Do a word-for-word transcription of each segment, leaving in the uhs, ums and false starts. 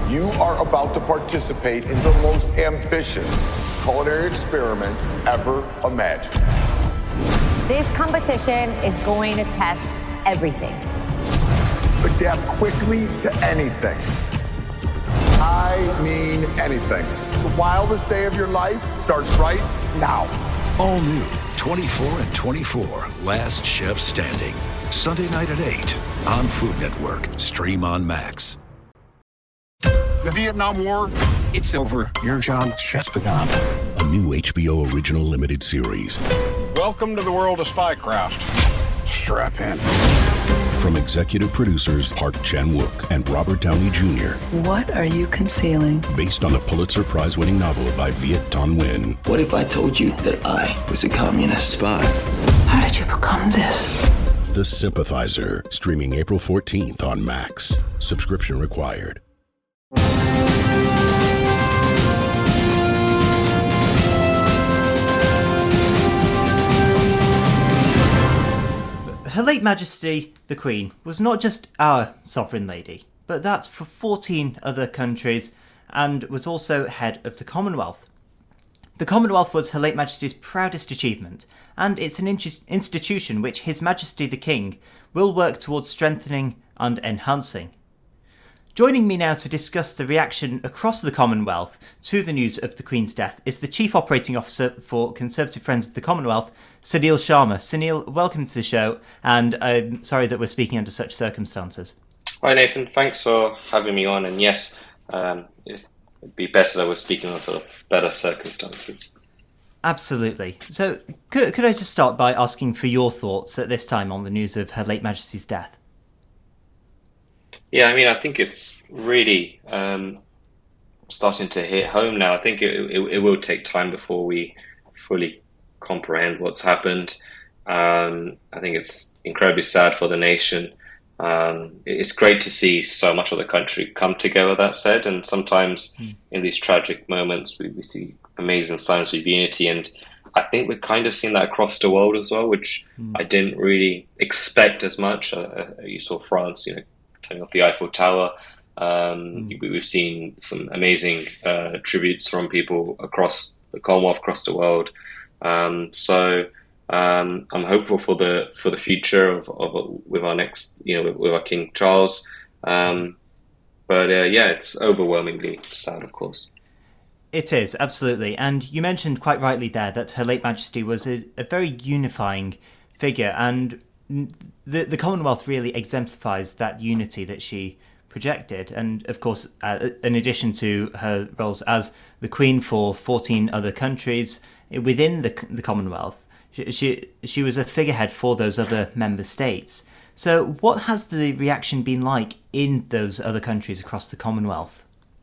You are about to participate in the most ambitious culinary experiment ever imagined. This competition is going to test everything. Adapt quickly to anything. I mean anything. The wildest day of your life starts right now. All new twenty-four and twenty-four, Last Chef Standing. Sunday night at eight on Food Network. Stream on Max. The Vietnam War, it's over. Your job just begun. A new H B O original limited series. Welcome to the world of spycraft. Strap in. From executive producers Park Chan-wook and Robert Downey Junior What are you concealing? Based on the Pulitzer Prize-winning novel by Viet Thanh Nguyen. What if I told you that I was a communist spy? How did you become this? The Sympathizer, streaming April fourteenth on Max. Subscription required. Her late Majesty, the Queen, was not just our sovereign lady, but that for fourteen other countries, and was also head of the Commonwealth. The Commonwealth was Her late Majesty's proudest achievement, and it's an in- institution which His Majesty the King will work towards strengthening and enhancing. Joining me now to discuss the reaction across the Commonwealth to the news of the Queen's death is the Chief Operating Officer for Conservative Friends of the Commonwealth, Sunil Sharma. Sunil, welcome to the show, and I'm sorry that we're speaking under such circumstances. Hi Nathan, thanks for having me on, and yes, um, it'd be better that we're speaking under sort of better circumstances. Absolutely. So could, could I just start by asking for your thoughts at this time on the news of Her late Majesty's death? Yeah, I mean, I think it's really um, starting to hit home now. I think it, it, it will take time before we fully comprehend what's happened. Um, I think it's incredibly sad for the nation. Um, it's great to see so much of the country come together, that said, and sometimes mm. in these tragic moments we, we see amazing signs of unity, and I think we're kind of seeing that across the world as well, which mm. I didn't really expect as much. Uh, you saw France, you know, turning off the Eiffel Tower. Um, mm. We've seen some amazing uh, tributes from people across the Commonwealth, across the world. Um, so um, I'm hopeful for the for the future of, of with our next, you know, with, with our King Charles. Um, but uh, yeah, it's overwhelmingly sad, of course. It is, absolutely. And you mentioned quite rightly there that Her late Majesty was a, a very unifying figure, and the the Commonwealth really exemplifies that unity that she projected. And of course, uh, in addition to her roles as the Queen for fourteen other countries within the the Commonwealth, she she, she was a figurehead for those other member states. So what has the reaction been like in those other countries across the Commonwealth?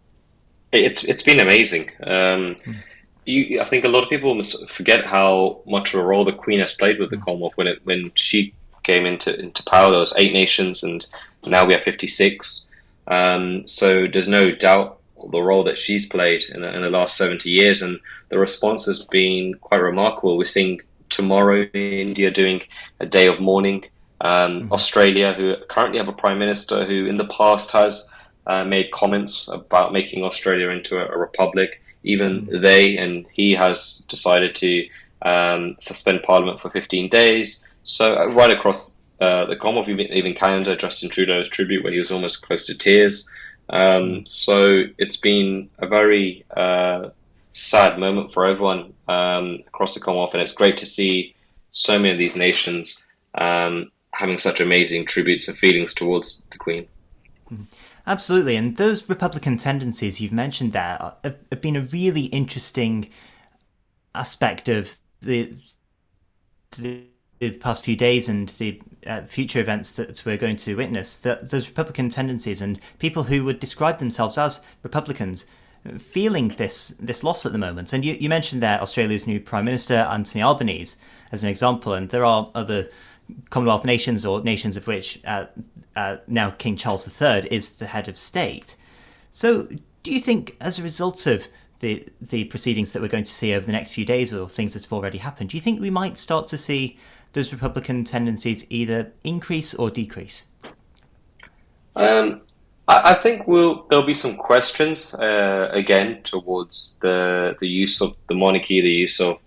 It's it's been amazing. Um, mm. you, I think a lot of people must forget how much of a role the Queen has played with the Commonwealth. When it when she came into into power, there was eight nations, and now we have fifty-six. Um, so there's no doubt the role that she's played in the, in the last seventy years, and the response has been quite remarkable. We're seeing tomorrow India doing a day of mourning. Um, mm-hmm. Australia, who currently have a prime minister who in the past has uh, made comments about making Australia into a, a republic. Even mm-hmm. they and he has decided to um, suspend Parliament for fifteen days. So uh, right across uh, the Commonwealth, even, even Canada, Justin Trudeau's tribute, where he was almost close to tears. Um, so it's been a very uh, sad moment for everyone um, across the Commonwealth, and it's great to see so many of these nations um, having such amazing tributes and feelings towards the Queen. Absolutely, and those Republican tendencies you've mentioned there have, have been a really interesting aspect of the, the the past few days and the uh, future events that we're going to witness, that those Republican tendencies and people who would describe themselves as Republicans feeling this this loss at the moment. And you, you mentioned there Australia's new Prime Minister, Anthony Albanese, as an example, and there are other Commonwealth nations or nations of which uh, uh, now King Charles the Third is the head of state. So do you think as a result of the the proceedings that we're going to see over the next few days, or things that have already happened, do you think we might start to see those Republican tendencies either increase or decrease? Um, I, I think we'll there'll be some questions uh, again towards the the use of the monarchy, the use of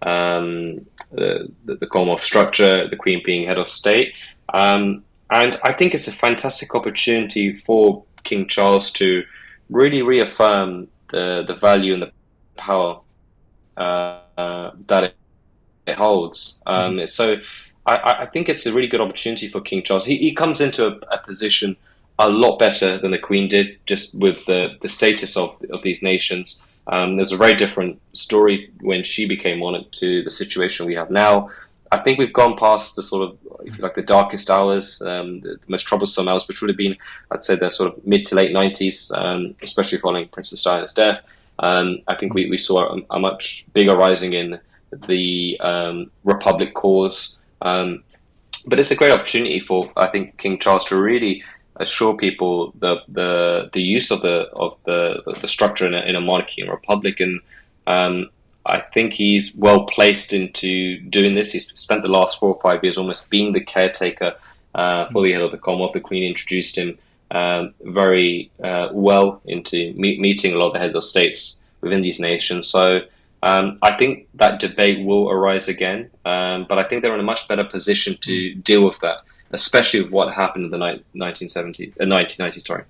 um, the, the the Commonwealth structure, the Queen being head of state, um, and I think it's a fantastic opportunity for King Charles to really reaffirm the the value and the power uh, uh, that it, it holds. Um, mm-hmm. So I, I think it's a really good opportunity for King Charles. He, he comes into a, a position a lot better than the Queen did, just with the, the status of, of these nations. Um, there's a very different story when she became monarch to the situation we have now. I think we've gone past the sort of, if you like, the darkest hours, um, the, the most troublesome hours, which would have been, I'd say, the sort of mid to late nineties, um, especially following Princess Diana's death. Um, I think we, we saw a, a much bigger rising in the um, Republic cause. Um, but it's a great opportunity for, I think, King Charles to really assure people the the, the use of the of the, the structure in a, in a monarchy and republic. And um, I think he's well placed into doing this. He's spent the last four or five years almost being the caretaker uh, for the head of the Commonwealth. The Queen introduced him um, very uh, well into me- meeting a lot of the heads of states within these nations. So um, I think that debate will arise again, um, but I think they're in a much better position to deal with that, especially with what happened in the ni- nineteen seventies, uh, nineteen nineties. Sorry.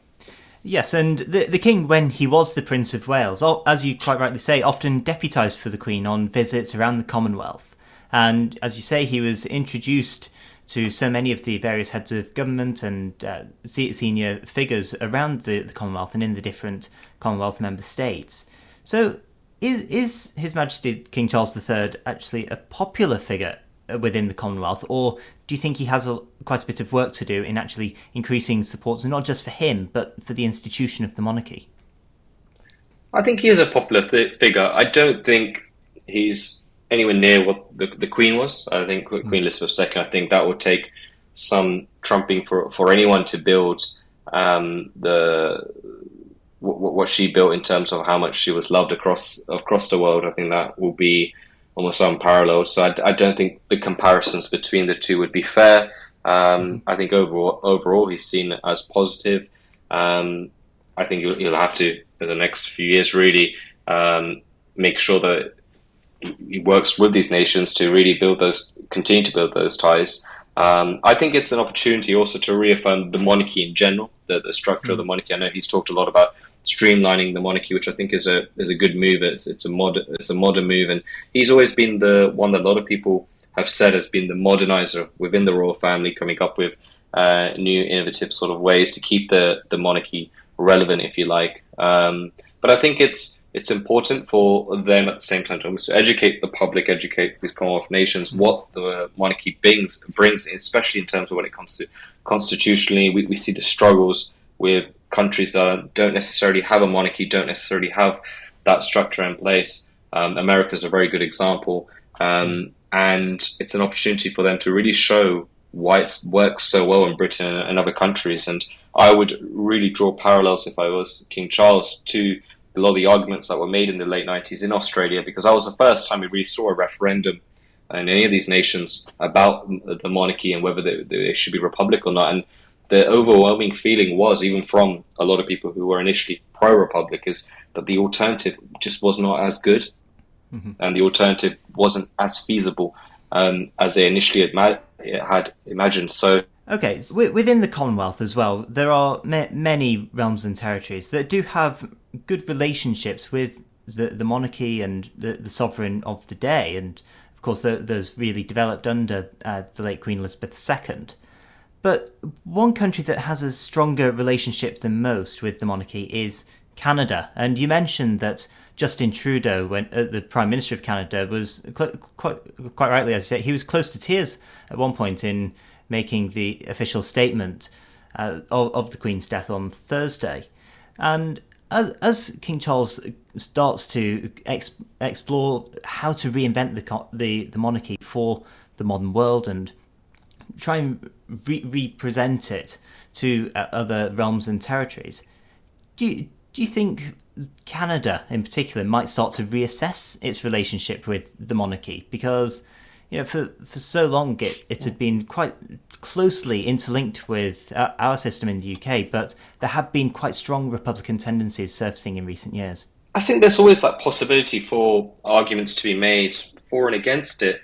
Yes, and the the king, when he was the Prince of Wales, as you quite rightly say, often deputised for the Queen on visits around the Commonwealth. And as you say, he was introduced to so many of the various heads of government and uh, senior figures around the, the Commonwealth and in the different Commonwealth member states. So is is His Majesty King Charles the Third actually a popular figure within the Commonwealth, or do you think he has a, quite a bit of work to do in actually increasing support, not just for him, but for the institution of the monarchy? I think he is a popular th- figure. I don't think he's anywhere near what the, the Queen was. I think mm. Queen Elizabeth the Second, I think that would take some trumping for, for anyone to build um, the w- what she built in terms of how much she was loved across across the world. I think that will be almost unparalleled. So I, I don't think the comparisons between the two would be fair. Um, I think overall, overall he's seen as positive. Um, I think he'll, he'll have to, in the next few years, really um, make sure that he works with these nations to really build those, continue to build those ties. Um, I think it's an opportunity also to reaffirm the monarchy in general, the, the structure mm-hmm. of the monarchy. I know he's talked a lot about streamlining the monarchy, which I think is a is a good move. It's it's a mod it's a modern move, and he's always been the one that a lot of people have said has been the modernizer within the royal family, coming up with uh, new innovative sort of ways to keep the, the monarchy relevant, if you like. Um, but I think it's it's important for them at the same time to almost educate the public, educate these Commonwealth nations what the monarchy brings, brings, especially in terms of when it comes to constitutionally. We, we see the struggles with countries that don't necessarily have a monarchy, don't necessarily have that structure in place. Um, America is a very good example. Um, and it's an opportunity for them to really show why it works so well in Britain and other countries. And I would really draw parallels, if I was King Charles, to a lot of the arguments that were made in the late nineties in Australia, because that was the first time we really saw a referendum in any of these nations about the monarchy and whether they, they should be republic or not. And the overwhelming feeling was, even from a lot of people who were initially pro-republic, is that the alternative just was not as good, mm-hmm. and the alternative wasn't as feasible um, as they initially had, had imagined. So, okay, so within the Commonwealth as well, there are ma- many realms and territories that do have good relationships with the, the monarchy and the, the sovereign of the day, and of course those really developed under uh, the late Queen Elizabeth the Second. But one country that has a stronger relationship than most with the monarchy is Canada. And you mentioned that Justin Trudeau, when uh, the Prime Minister of Canada, was cl- quite quite rightly, as you say, he was close to tears at one point in making the official statement uh, of, of the Queen's death on Thursday. And as, as King Charles starts to ex- explore how to reinvent the, the the monarchy for the modern world and try and re- represent it to uh, other realms and territories, do you, do you think Canada in particular might start to reassess its relationship with the monarchy? Because you know, for, for so long it, it had been quite closely interlinked with uh, our system in the U K, but there have been quite strong Republican tendencies surfacing in recent years. I think there's always that possibility for arguments to be made for and against it.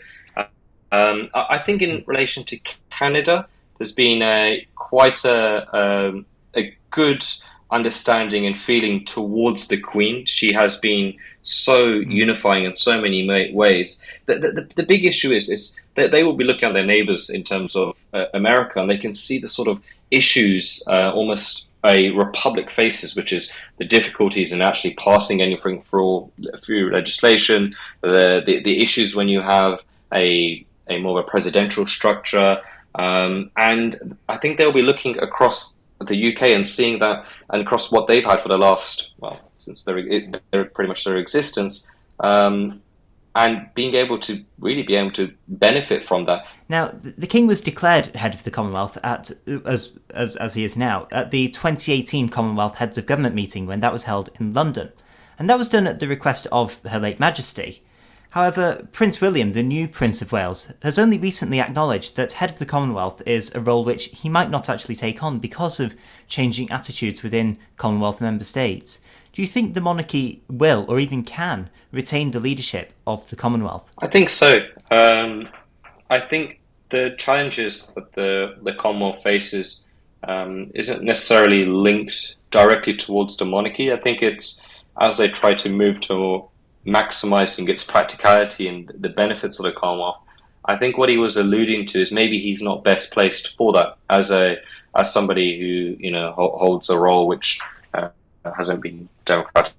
Um, I think in relation to Canada, there's been a quite a, a, a good understanding and feeling towards the Queen. She has been so unifying in so many ways. The, the, the big issue is, is that they will be looking at their neighbours in terms of uh, America, and they can see the sort of issues uh, almost a republic faces, which is the difficulties in actually passing anything through, through legislation, the, the the issues when you have a a more of a presidential structure, um, and I think they'll be looking across the U K and seeing that, and across what they've had for the last, well, since their, their pretty much their existence, um, and being able to really be able to benefit from that. Now, the King was declared head of the Commonwealth at as as, as he is now at the twenty eighteen Commonwealth Heads of Government meeting when that was held in London, and that was done at the request of Her late Majesty. However, Prince William, the new Prince of Wales, has only recently acknowledged that head of the Commonwealth is a role which he might not actually take on because of changing attitudes within Commonwealth member states. Do you think the monarchy will, or even can, retain the leadership of the Commonwealth? I think so. Um, I think the challenges that the, the Commonwealth faces um, isn't necessarily linked directly towards the monarchy. I think it's as they try to move to maximising its practicality and the benefits of the Commonwealth. I think what he was alluding to is maybe he's not best placed for that as a as somebody who you know holds a role which uh, hasn't been democratically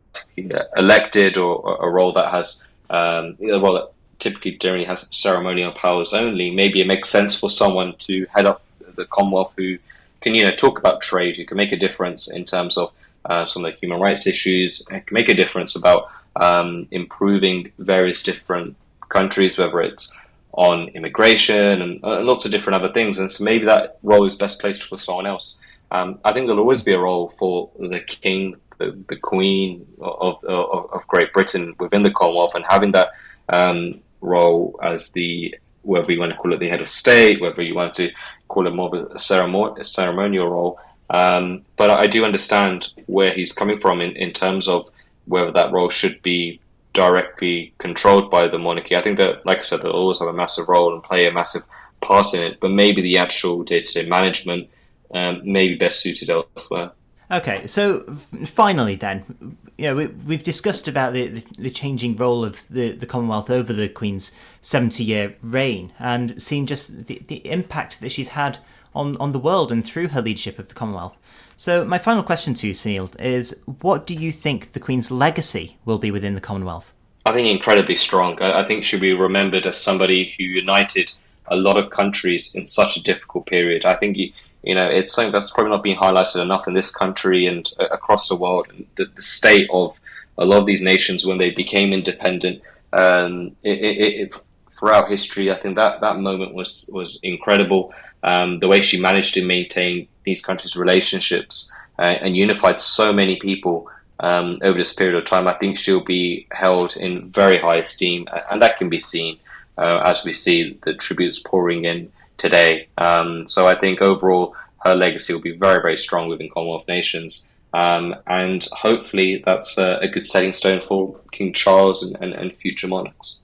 elected, or a role that has um, a role that typically generally has ceremonial powers only. Maybe it makes sense for someone to head up the Commonwealth who can you know talk about trade, who can make a difference in terms of uh, some of the human rights issues, and can make a difference about um, improving various different countries, whether it's on immigration and uh, lots of different other things. And so maybe that role is best placed for someone else. Um, I think there'll always be a role for the King, the, the Queen of, of of Great Britain within the Commonwealth, and having that um, role as the, whether you want to call it the head of state, whether you want to call it more of a, ceremon- a ceremonial role. Um, but I do understand where he's coming from in, in terms of whether that role should be directly controlled by the monarchy. I think that, like I said, they'll always have a massive role and play a massive part in it, but maybe the actual day-to-day management um, may be best suited elsewhere. Okay, so finally then, you know, we, we've discussed about the, the, the changing role of the, the Commonwealth over the Queen's seventy-year reign, and seen just the, the impact that she's had on, on the world and through her leadership of the Commonwealth. So my final question to you, Sunil, is what do you think the Queen's legacy will be within the Commonwealth? I think incredibly strong. I, I think she'll be remembered as somebody who united a lot of countries in such a difficult period. I think, you, you know, it's something that's probably not being highlighted enough in this country and uh, across the world. And the, the state of a lot of these nations when they became independent, um, it, it, it, throughout history, I think that, that moment was, was incredible. Um, the way she managed to maintain these countries' relationships uh, and unified so many people um, over this period of time, I think she'll be held in very high esteem, and that can be seen uh, as we see the tributes pouring in today. Um, so I think overall her legacy will be very, very strong within Commonwealth nations, um, and hopefully that's a, a good setting stone for King Charles and, and, and future monarchs.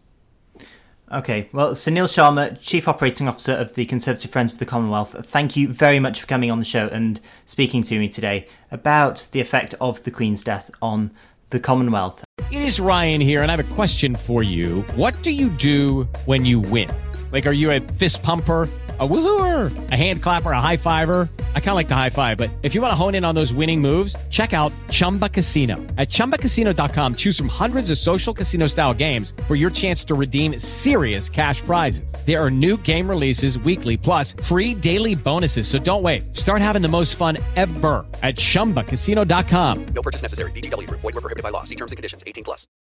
Okay, well, Sunil Sharma, Chief Operating Officer of the Conservative Friends of the Commonwealth, thank you very much for coming on the show and speaking to me today about the effect of the Queen's death on the Commonwealth. It is Ryan here, and I have a question for you. What do you do when you win? Like, are you a fist pumper, a woohooer, a hand clapper, a high fiver? I kind of like the high five, but if you want to hone in on those winning moves, check out Chumba Casino. At chumba casino dot com, choose from hundreds of social casino style games for your chance to redeem serious cash prizes. There are new game releases weekly, plus free daily bonuses. So don't wait. Start having the most fun ever at chumba casino dot com. No purchase necessary. V G W Group. Void where prohibited by law. See terms and conditions. eighteen plus.